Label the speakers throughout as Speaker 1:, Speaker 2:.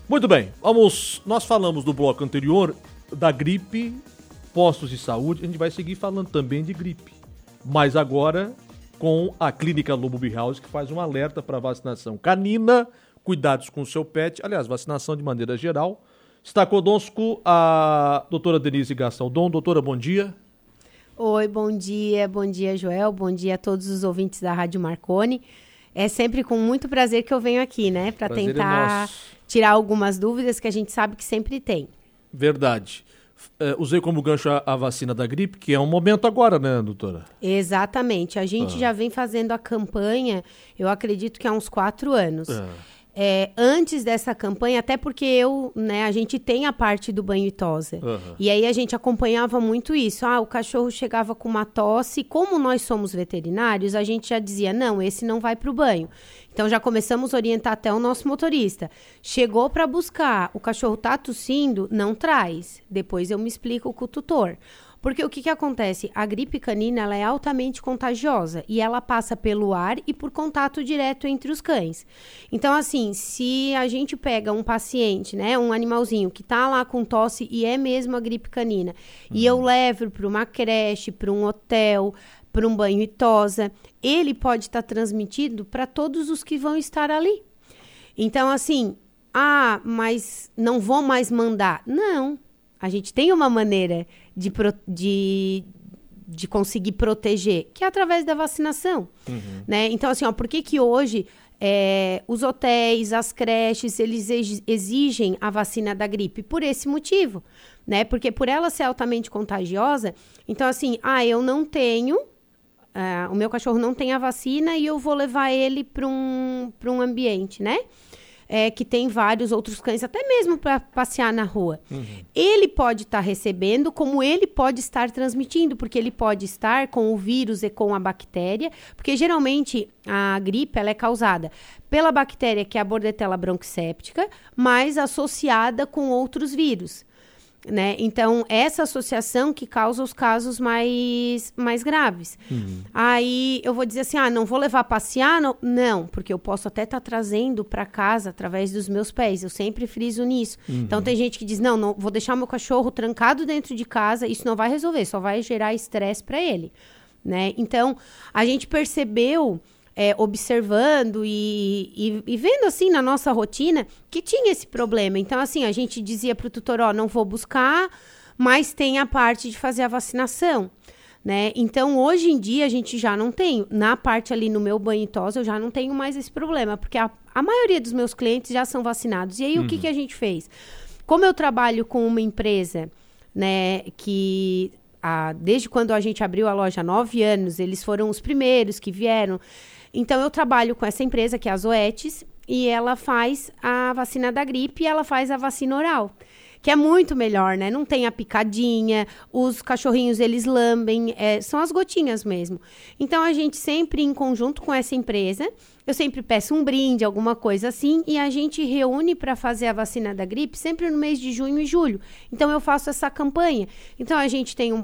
Speaker 1: Muito bem, nós falamos no bloco anterior da gripe, postos de saúde, a gente vai seguir falando também de gripe, mas agora com a Clínica Lobo House, que faz um alerta para vacinação canina, cuidados com o seu pet, aliás, vacinação de maneira geral. Está conosco a doutora Denise Gastaldon. Doutora, bom dia.
Speaker 2: Oi, bom dia Joel, bom dia a todos os ouvintes da Rádio Marconi. É sempre com muito prazer que eu venho aqui, né, para tentar tirar algumas dúvidas que a gente sabe que sempre tem.
Speaker 1: Verdade. Usei como gancho a vacina da gripe, que é um momento agora, né, doutora?
Speaker 2: Exatamente. A gente já vem fazendo a campanha, eu acredito que há uns 4 anos. Antes dessa campanha, até porque a gente tem a parte do banho e tosa. E aí a gente acompanhava muito isso. O cachorro chegava com uma tosse. Como nós somos veterinários, a gente já dizia, não, esse não vai para o banho. Então já começamos a orientar até o nosso motorista. Chegou para buscar, o cachorro tá tossindo, não traz. Depois eu me explico com o tutor. Porque o que acontece? A gripe canina ela é altamente contagiosa e ela passa pelo ar e por contato direto entre os cães. Então, assim, se a gente pega um paciente, né, um animalzinho que tá lá com tosse e é mesmo a gripe canina, e eu levo para uma creche, para um hotel, para um banho e tosa, ele pode estar transmitindo para todos os que vão estar ali. Então, assim, mas não vou mais mandar. Não. A gente tem uma maneira de conseguir proteger, que é através da vacinação, né? Então, assim, por que hoje os hotéis, as creches, eles exigem a vacina da gripe? Por esse motivo, né? Porque por ela ser altamente contagiosa, então, assim, eu não tenho, o meu cachorro não tem a vacina e eu vou levar ele para um ambiente, né? Que tem vários outros cães, até mesmo para passear na rua. Ele pode estar recebendo, como ele pode estar transmitindo, porque ele pode estar com o vírus e com a bactéria, porque geralmente a gripe ela é causada pela bactéria que é a Bordetella bronquicéptica, mas associada com outros vírus. Né? Então, essa associação que causa os casos mais graves. Aí eu vou dizer assim, não vou levar a passear? Não, porque eu posso até estar trazendo para casa através dos meus pés. Eu sempre friso nisso. Então, tem gente que diz, não vou deixar meu cachorro trancado dentro de casa, isso não vai resolver, só vai gerar estresse para ele. Né? Então, a gente percebeu... observando e vendo assim na nossa rotina que tinha esse problema. Então, assim, a gente dizia para o tutor, não vou buscar, mas tem a parte de fazer a vacinação, né? Então, hoje em dia, a gente já não tem. Na parte ali no meu banho e tosa, eu já não tenho mais esse problema, porque a maioria dos meus clientes já são vacinados. E aí, o que a gente fez? Como eu trabalho com uma empresa, né, que... desde quando a gente abriu a loja há 9 anos, eles foram os primeiros que vieram. Então, eu trabalho com essa empresa, que é a Zoetis, e ela faz a vacina da gripe e ela faz a vacina oral, que é muito melhor, né? Não tem a picadinha, os cachorrinhos, eles lambem, são as gotinhas mesmo. Então, a gente sempre, em conjunto com essa empresa, eu sempre peço um brinde, alguma coisa assim, e a gente reúne para fazer a vacina da gripe sempre no mês de junho e julho. Então, eu faço essa campanha. Então, a gente tem,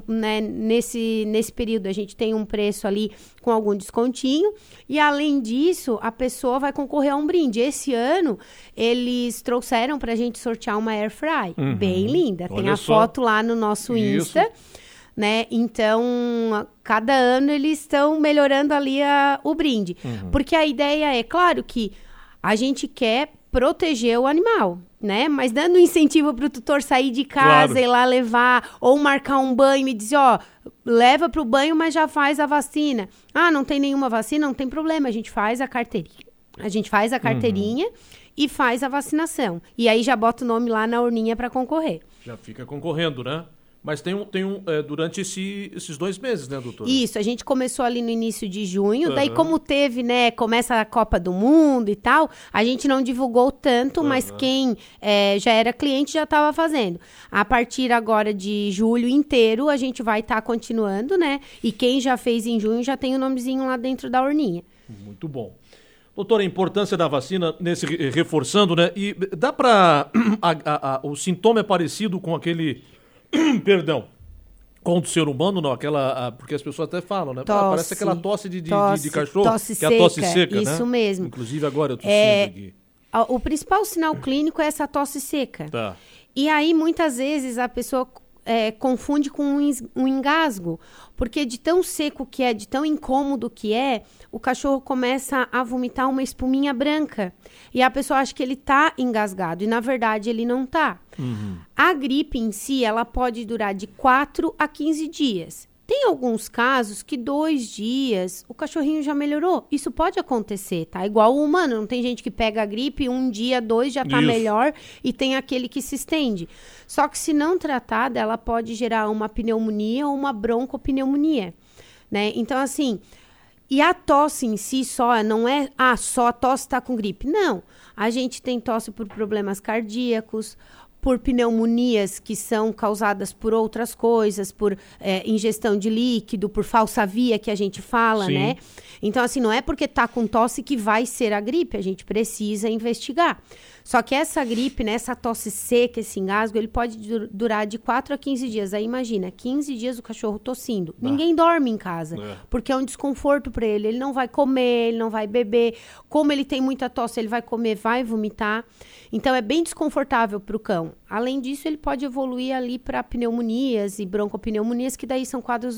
Speaker 2: nesse período, a gente tem um preço ali com algum descontinho, e além disso, a pessoa vai concorrer a um brinde. Esse ano, eles trouxeram para a gente sortear uma Air Fry, bem linda. Tem a foto lá no nosso Insta. Né? Então, cada ano eles estão melhorando ali o brinde. Porque a ideia é, claro que a gente quer proteger o animal, né? Mas dando incentivo para o tutor sair de casa e lá levar, ou marcar um banho e dizer, leva para o banho, mas já faz a vacina. Não tem nenhuma vacina, não tem problema, a gente faz a carteirinha. A gente faz a carteirinha e faz a vacinação. E aí já bota o nome lá na urninha para concorrer.
Speaker 1: Já fica concorrendo, né? Mas tem durante esses 2 meses, né, doutora?
Speaker 2: Isso, a gente começou ali no início de junho, daí como teve, né, começa a Copa do Mundo e tal, a gente não divulgou tanto, mas quem já era cliente já estava fazendo. A partir agora de julho inteiro, a gente vai estar continuando, né, e quem já fez em junho já tem o nomezinho lá dentro da urninha.
Speaker 1: Muito bom. Doutora, a importância da vacina, reforçando, né, e dá para... o sintoma é parecido com aquele... Perdão. Com o ser humano, não, porque as pessoas até falam, né? Parece aquela tosse de cachorro,
Speaker 2: tosse
Speaker 1: que é a tosse seca,
Speaker 2: isso
Speaker 1: né?
Speaker 2: Mesmo.
Speaker 1: Inclusive agora eu tô sentindo aqui.
Speaker 2: O principal sinal clínico é essa tosse seca.
Speaker 1: Tá.
Speaker 2: E aí, muitas vezes, a pessoa confunde com um engasgo, porque de tão seco que é, de tão incômodo que é, o cachorro começa a vomitar uma espuminha branca. E a pessoa acha que ele tá engasgado, e na verdade ele não tá.
Speaker 1: Uhum.
Speaker 2: A gripe em si, ela pode durar de 4 a 15 dias. Tem alguns casos que 2 dias o cachorrinho já melhorou. Isso pode acontecer, tá? Igual o humano. Não tem gente que pega a gripe, 1 dia, 2 já tá melhor, e tem aquele que se estende. Só que se não tratada, ela pode gerar uma pneumonia ou uma broncopneumonia, né? Então, assim, e a tosse em si só, não é, só a tosse tá com gripe. Não. A gente tem tosse por problemas cardíacos, por pneumonias que são causadas por outras coisas, por ingestão de líquido, por falsa via que a gente fala,
Speaker 1: Sim.
Speaker 2: né? Então, assim, não é porque tá com tosse que vai ser a gripe, a gente precisa investigar. Só que essa gripe, né, essa tosse seca, esse engasgo, ele pode durar de 4 a 15 dias. Aí imagina, 15 dias o cachorro tossindo. Ninguém dorme em casa, porque é um desconforto para ele. Ele não vai comer, ele não vai beber. Como ele tem muita tosse, ele vai comer, vai vomitar. Então é bem desconfortável para o cão. Além disso, ele pode evoluir ali para pneumonias e broncopneumonias, que daí são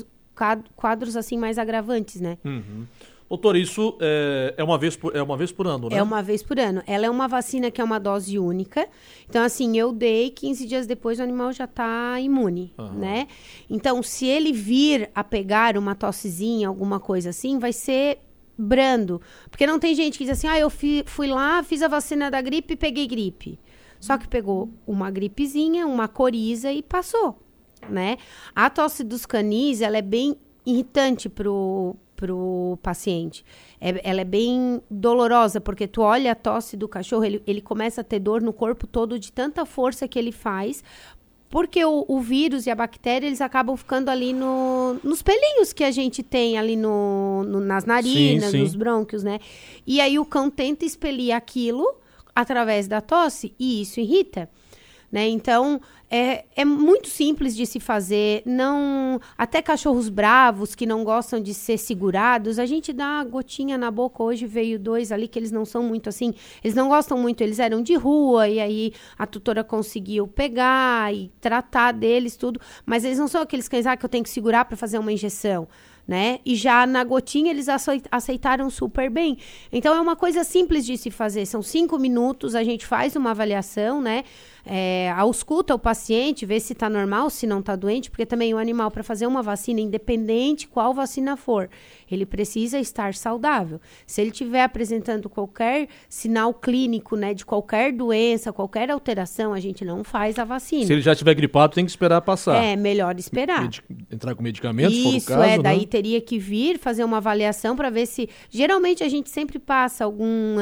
Speaker 2: quadros assim mais agravantes, né?
Speaker 1: Uhum. Doutor, isso é uma vez por ano, né?
Speaker 2: É uma vez por ano. Ela é uma vacina que é uma dose única. Então, assim, eu dei, 15 dias depois o animal já está imune, né? Então, se ele vir a pegar uma tossezinha, alguma coisa assim, vai ser brando. Porque não tem gente que diz assim, eu fui lá, fiz a vacina da gripe e peguei gripe. Só que pegou uma gripezinha, uma coriza e passou, né? A tosse dos canis, ela é bem irritante pro paciente. Ela é bem dolorosa, porque tu olha a tosse do cachorro, ele começa a ter dor no corpo todo de tanta força que ele faz, porque o vírus e a bactéria, eles acabam ficando ali nos pelinhos que a gente tem ali nas narinas,
Speaker 1: sim.
Speaker 2: nos brônquios, né? E aí o cão tenta expelir aquilo através da tosse e isso irrita, né? Então, é muito simples de se fazer. Não, até cachorros bravos que não gostam de ser segurados, a gente dá gotinha na boca. Hoje veio 2 ali que eles não são muito assim, eles não gostam muito, eles eram de rua e aí a tutora conseguiu pegar e tratar deles tudo, mas eles não são aqueles cães que eu tenho que segurar para fazer uma injeção, né? E já na gotinha eles aceitaram super bem. Então é uma coisa simples de se fazer, são 5 minutos, a gente faz uma avaliação, né? Ausculta o paciente, vê se tá normal, se não tá doente, porque também o animal, para fazer uma vacina, independente qual vacina for, ele precisa estar saudável. Se ele estiver apresentando qualquer sinal clínico, né, de qualquer doença, qualquer alteração, a gente não faz a vacina.
Speaker 1: Se ele já estiver gripado, tem que esperar passar.
Speaker 2: É, melhor esperar.
Speaker 1: Entrar com medicamentos,
Speaker 2: isso,
Speaker 1: se for o caso,
Speaker 2: daí
Speaker 1: né?
Speaker 2: Teria que vir fazer uma avaliação para ver se... Geralmente a gente sempre passa algum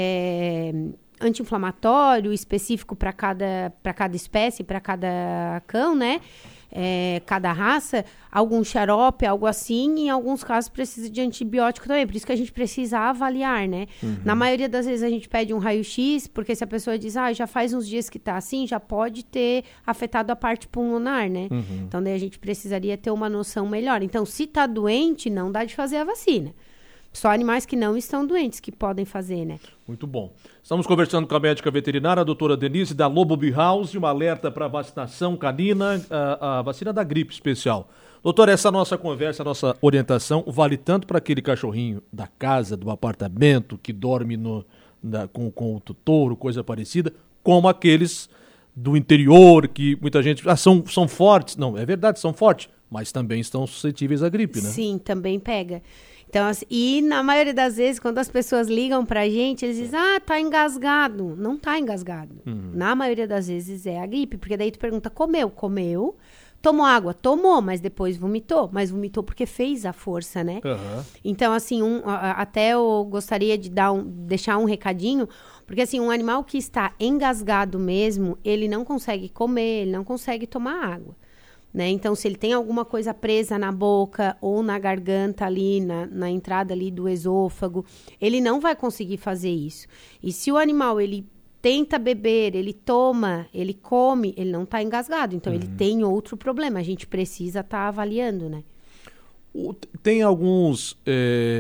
Speaker 2: anti-inflamatório específico para cada espécie, para cada cão, né? Cada raça, algum xarope, algo assim, e em alguns casos precisa de antibiótico também, por isso que a gente precisa avaliar, né? Na maioria das vezes a gente pede um raio-x, porque se a pessoa diz, já faz uns dias que tá assim, já pode ter afetado a parte pulmonar, né? Então daí a gente precisaria ter uma noção melhor. Então, se tá doente, não dá de fazer a vacina. Só animais que não estão doentes que podem fazer, né?
Speaker 1: Muito bom. Estamos conversando com a médica veterinária, a doutora Denise, da Lobo House, um alerta para vacinação canina, a vacina da gripe especial. Doutora, essa nossa conversa, nossa orientação, vale tanto para aquele cachorrinho da casa, do apartamento, que dorme com o tutor, coisa parecida, como aqueles do interior, que muita gente... são fortes. Não, é verdade, são fortes, mas também estão suscetíveis à gripe, né?
Speaker 2: Sim, também pega. Então, assim, e na maioria das vezes, quando as pessoas ligam pra gente, eles dizem, tá engasgado. Não tá engasgado. Na maioria das vezes é a gripe, porque daí tu pergunta, comeu? Tomou água? Tomou, mas depois vomitou. Mas vomitou porque fez a força, né? Então, assim, até eu gostaria de deixar um recadinho, porque, assim, um animal que está engasgado mesmo, ele não consegue comer, ele não consegue tomar água. Né? Então, se ele tem alguma coisa presa na boca ou na garganta ali, na entrada ali do esôfago, ele não vai conseguir fazer isso. E se o animal, ele tenta beber, ele toma, ele come, ele não está engasgado. Então, ele tem outro problema. A gente precisa estar avaliando, né?
Speaker 1: Tem alguns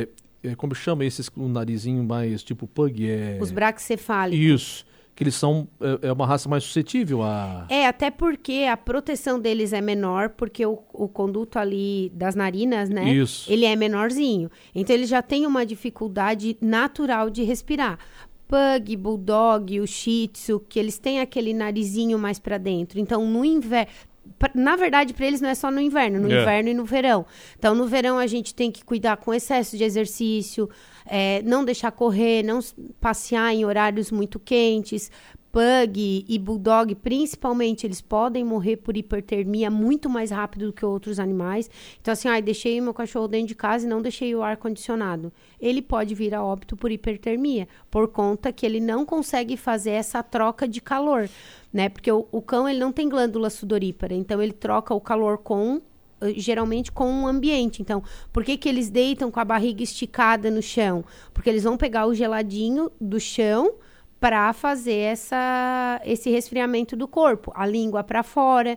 Speaker 1: como chama esses com o narizinho mais tipo pug?
Speaker 2: Os braquicefálicos.
Speaker 1: Isso. Que eles são, é uma raça mais suscetível a...
Speaker 2: até porque a proteção deles é menor, porque o conduto ali das narinas, né?
Speaker 1: Isso.
Speaker 2: Ele é menorzinho. Então, ele já tem uma dificuldade natural de respirar. Pug, Bulldog, o Shih Tzu, que eles têm aquele narizinho mais para dentro. Então, no inverno... Na verdade, para eles não é só no inverno, inverno e no verão. Então, no verão, a gente tem que cuidar com excesso de exercício, não deixar correr, não passear em horários muito quentes. Pug e Bulldog, principalmente, eles podem morrer por hipertermia muito mais rápido do que outros animais. Então, assim, deixei meu cachorro dentro de casa e não deixei o ar-condicionado. Ele pode vir a óbito por hipertermia, por conta que ele não consegue fazer essa troca de calor, né? Porque o cão, ele não tem glândula sudorípara, então ele troca o calor geralmente com o ambiente. Então, por que eles deitam com a barriga esticada no chão? Porque eles vão pegar o geladinho do chão para fazer esse resfriamento do corpo, a língua para fora.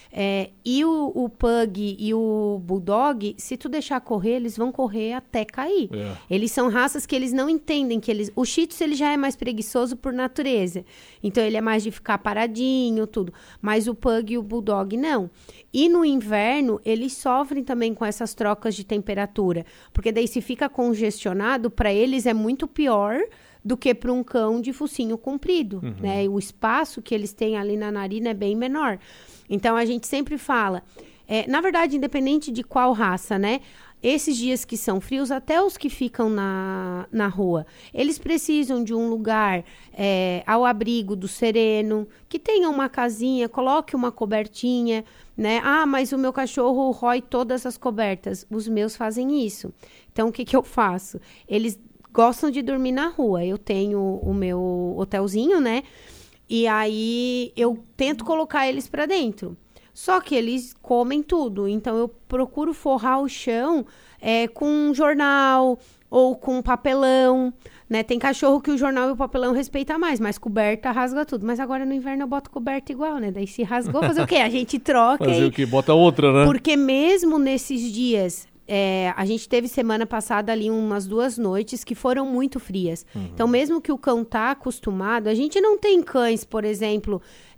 Speaker 2: E o Pug e o Bulldog, se tu deixar correr, eles vão correr até cair. Eles são raças que eles não entendem que eles... O Shih Tzu, ele já é mais preguiçoso por natureza. Então, ele é mais de ficar paradinho, tudo. Mas o Pug e o Bulldog, não. E no inverno, eles sofrem também com essas trocas de temperatura. Porque daí, se fica congestionado, para eles é muito pior do que para um cão de focinho comprido, né? O espaço que eles têm ali na narina é bem menor. Então, a gente sempre fala... na verdade, independente de qual raça, né? Esses dias que são frios, até os que ficam na rua, eles precisam de um lugar ao abrigo do sereno, que tenha uma casinha, coloque uma cobertinha, né? Mas o meu cachorro rói todas as cobertas. Os meus fazem isso. Então, o que eu faço? Eles gostam de dormir na rua. Eu tenho o meu hotelzinho, né? E aí, eu tento colocar eles para dentro. Só que eles comem tudo. Então, eu procuro forrar o chão com um jornal ou com papelão, né? Tem cachorro que o jornal e o papelão respeitam mais, mas coberta rasga tudo. Mas agora, no inverno, eu boto coberta igual, né? Daí, se rasgou, fazer o quê? A gente troca.
Speaker 1: Fazer o quê? Bota outra, né?
Speaker 2: Porque mesmo nesses dias... a gente teve semana passada ali umas 2 noites que foram muito frias. Então, mesmo que o cão tá acostumado, a gente não tem cães, por exemplo,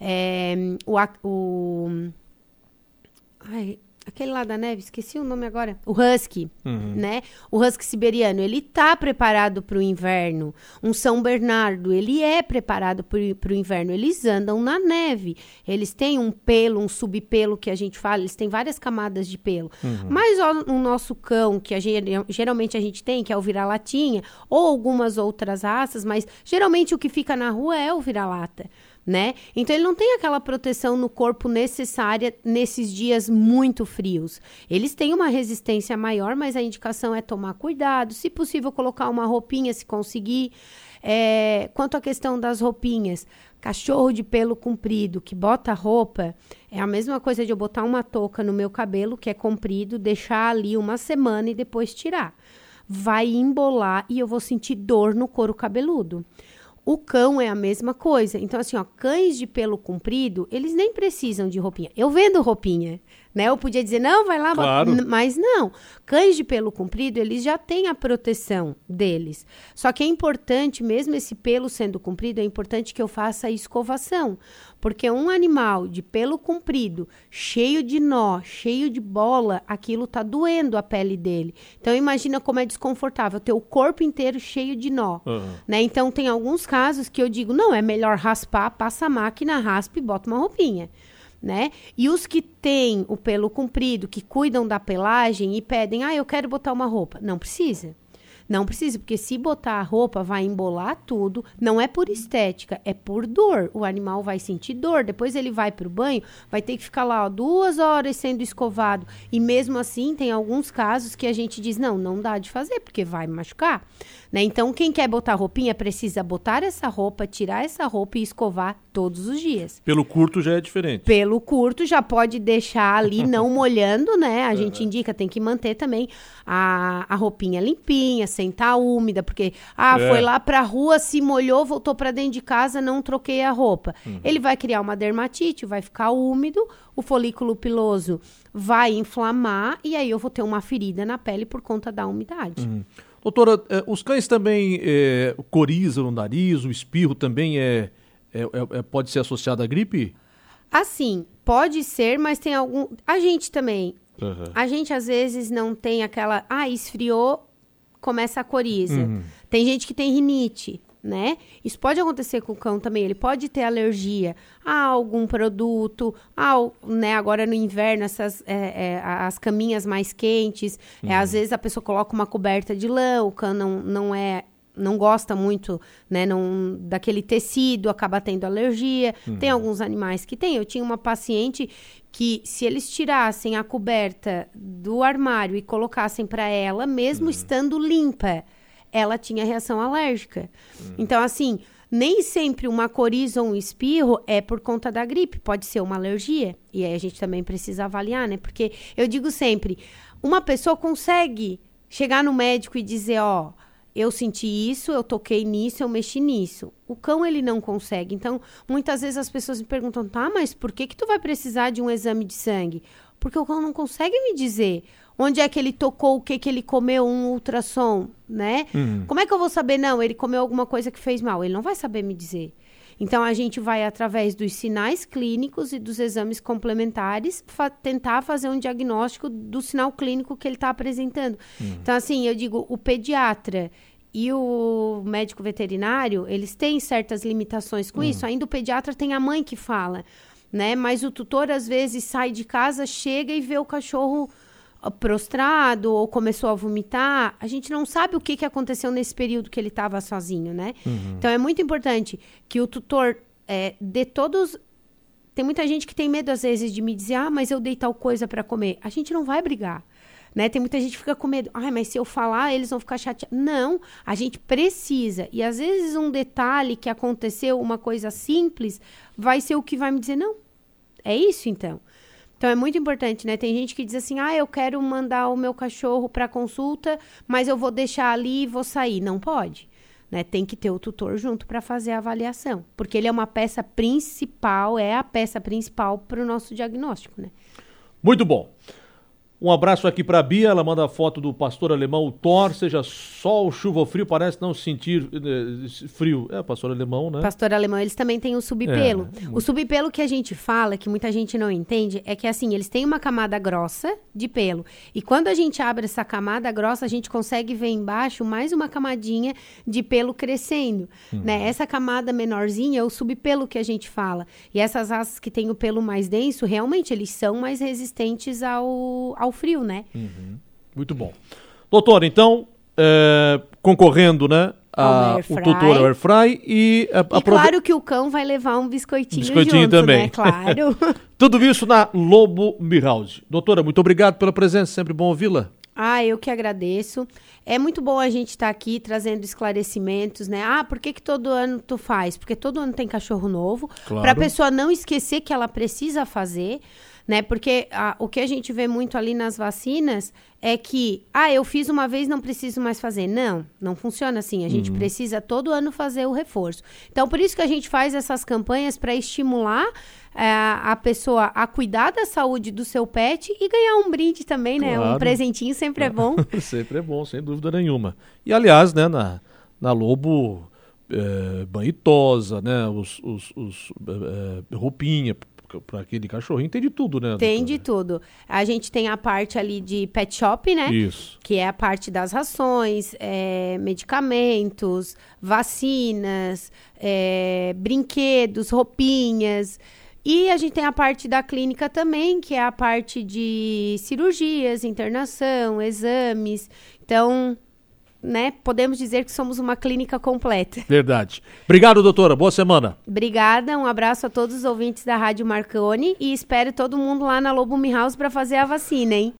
Speaker 2: aquele lá da neve, esqueci o nome agora. O Husky, né? O Husky siberiano, ele tá preparado para o inverno. Um São Bernardo, ele é preparado para o inverno. Eles andam na neve. Eles têm um pelo, um subpelo que a gente fala. Eles têm várias camadas de pelo. Mas o nosso cão, que geralmente a gente tem, que é o vira-latinha, ou algumas outras raças, mas geralmente o que fica na rua é o vira-lata, né? Então, ele não tem aquela proteção no corpo necessária nesses dias muito frios. Eles têm uma resistência maior, mas a indicação é tomar cuidado. Se possível, colocar uma roupinha, se conseguir. Quanto à questão das roupinhas, cachorro de pelo comprido que bota roupa, é a mesma coisa de eu botar uma touca no meu cabelo, que é comprido, deixar ali uma semana e depois tirar. Vai embolar e eu vou sentir dor no couro cabeludo. O cão é a mesma coisa. Então, assim, cães de pelo comprido, eles nem precisam de roupinha. Eu vendo roupinha, né? Eu podia dizer, não, vai lá.
Speaker 1: Claro.
Speaker 2: Mas não. Cães de pelo comprido, eles já têm a proteção deles. Só que é importante, mesmo esse pelo sendo comprido, é importante que eu faça a escovação. Porque um animal de pelo comprido, cheio de nó, cheio de bola, aquilo tá doendo a pele dele. Então, imagina como é desconfortável ter o corpo inteiro cheio de nó, né? Então, tem alguns casos que eu digo, não, é melhor raspar, passa a máquina, raspa e bota uma roupinha, né? E os que têm o pelo comprido, que cuidam da pelagem e pedem, eu quero botar uma roupa. Não precisa. Não precisa, porque se botar a roupa vai embolar tudo, não é por estética, é por dor. O animal vai sentir dor, depois ele vai pro banho, vai ter que ficar lá 2 horas sendo escovado. E mesmo assim, tem alguns casos que a gente diz, não dá de fazer, porque vai machucar, né? Então, quem quer botar roupinha, precisa botar essa roupa, tirar essa roupa e escovar todos os dias.
Speaker 1: Pelo curto já é diferente.
Speaker 2: Pelo curto já pode deixar ali não molhando, né? A gente indica, tem que manter também a roupinha limpinha, sem estar úmida, porque foi lá pra rua, se molhou, voltou pra dentro de casa, não troquei a roupa. Ele vai criar uma dermatite, vai ficar úmido, o folículo piloso vai inflamar e aí eu vou ter uma ferida na pele por conta da umidade.
Speaker 1: Doutora, os cães também corizam no nariz, o espirro também pode ser associado à gripe?
Speaker 2: Assim, pode ser, mas tem algum... A gente também. Uhum. A gente, às vezes, não tem aquela... esfriou, começa a coriza. Tem gente que tem rinite, né? Isso pode acontecer com o cão também. Ele pode ter alergia a algum produto, né? Agora no inverno, as caminhas mais quentes. Às vezes a pessoa coloca uma coberta de lã, o cão não gosta muito, né, daquele tecido, acaba tendo alergia. Tem alguns animais que tem. Eu tinha uma paciente que, se eles tirassem a coberta do armário e colocassem para ela, mesmo estando limpa, ela tinha reação alérgica. Então, assim, nem sempre uma coriza ou um espirro é por conta da gripe. Pode ser uma alergia. E aí a gente também precisa avaliar, né? Porque eu digo sempre, uma pessoa consegue chegar no médico e dizer, eu senti isso, eu toquei nisso, eu mexi nisso. O cão, ele não consegue. Então, muitas vezes as pessoas me perguntam, mas por que tu vai precisar de um exame de sangue? Porque o cão não consegue me dizer onde é que ele tocou, o que ele comeu, um ultrassom, né? Como é que eu vou saber? Não, ele comeu alguma coisa que fez mal. Ele não vai saber me dizer. Então, a gente vai, através dos sinais clínicos e dos exames complementares, tentar fazer um diagnóstico do sinal clínico que ele está apresentando. Então, assim, eu digo, o pediatra e o médico veterinário, eles têm certas limitações com isso. Ainda o pediatra tem a mãe que fala, né? Mas o tutor, às vezes, sai de casa, chega e vê o cachorro prostrado ou começou a vomitar. A gente não sabe o que aconteceu nesse período que ele estava sozinho, né? Então, é muito importante que o tutor dê todos... Tem muita gente que tem medo, às vezes, de me dizer, mas eu dei tal coisa para comer. A gente não vai brigar, né? Tem muita gente que fica com medo. Mas se eu falar, eles vão ficar chateados. Não, a gente precisa. E, às vezes, um detalhe que aconteceu, uma coisa simples, vai ser o que vai me dizer, não, é isso, então. Então, é muito importante, né? Tem gente que diz assim, eu quero mandar o meu cachorro para consulta, mas eu vou deixar ali e vou sair. Não pode, né? Tem que ter o tutor junto para fazer a avaliação, porque ele é uma peça principal, a peça principal para o nosso diagnóstico, né?
Speaker 1: Muito bom. Um abraço aqui para a Bia, ela manda a foto do pastor alemão, o Thor, seja sol, chuva ou frio, parece não sentir frio. Pastor alemão, né?
Speaker 2: Pastor alemão, eles também têm o subpelo. O subpelo que a gente fala, que muita gente não entende, é que assim, eles têm uma camada grossa de pelo. E quando a gente abre essa camada grossa, a gente consegue ver embaixo mais uma camadinha de pelo crescendo, né? Essa camada menorzinha é o subpelo que a gente fala. E essas raças que têm o pelo mais denso, realmente, eles são mais resistentes ao frio, né?
Speaker 1: Muito bom. Doutor, então, concorrendo, né, o tutor ao Airfry e
Speaker 2: claro que o cão vai levar um biscoitinho junto,
Speaker 1: também,
Speaker 2: né? Claro.
Speaker 1: Tudo isso na Lobo House. Doutora, muito obrigado pela presença, sempre bom ouvi-la.
Speaker 2: Eu que agradeço. É muito bom a gente estar aqui trazendo esclarecimentos, né? Por que todo ano tu faz? Porque todo ano tem cachorro novo. Claro. Para a pessoa não esquecer que ela precisa fazer, né? Porque o que a gente vê muito ali nas vacinas é que, eu fiz uma vez, não preciso mais fazer. Não funciona assim. A gente precisa todo ano fazer o reforço. Então, por isso que a gente faz essas campanhas para estimular a pessoa a cuidar da saúde do seu pet e ganhar um brinde também, né? Claro. Um presentinho sempre é bom.
Speaker 1: Sempre é bom, sem dúvida nenhuma. E, aliás, né, na Lobo, banho e tosa, né? Roupinha para aquele cachorrinho, tem de tudo, né?
Speaker 2: Tem de tudo. A gente tem a parte ali de pet shop, né?
Speaker 1: Isso.
Speaker 2: Que é a parte das rações, medicamentos, vacinas, brinquedos, roupinhas. E a gente tem a parte da clínica também, que é a parte de cirurgias, internação, exames. Então, né, podemos dizer que somos uma clínica completa.
Speaker 1: Verdade. Obrigado, doutora. Boa semana.
Speaker 2: Obrigada. Um abraço a todos os ouvintes da Rádio Marconi e espero todo mundo lá na Lobo House para fazer a vacina, hein?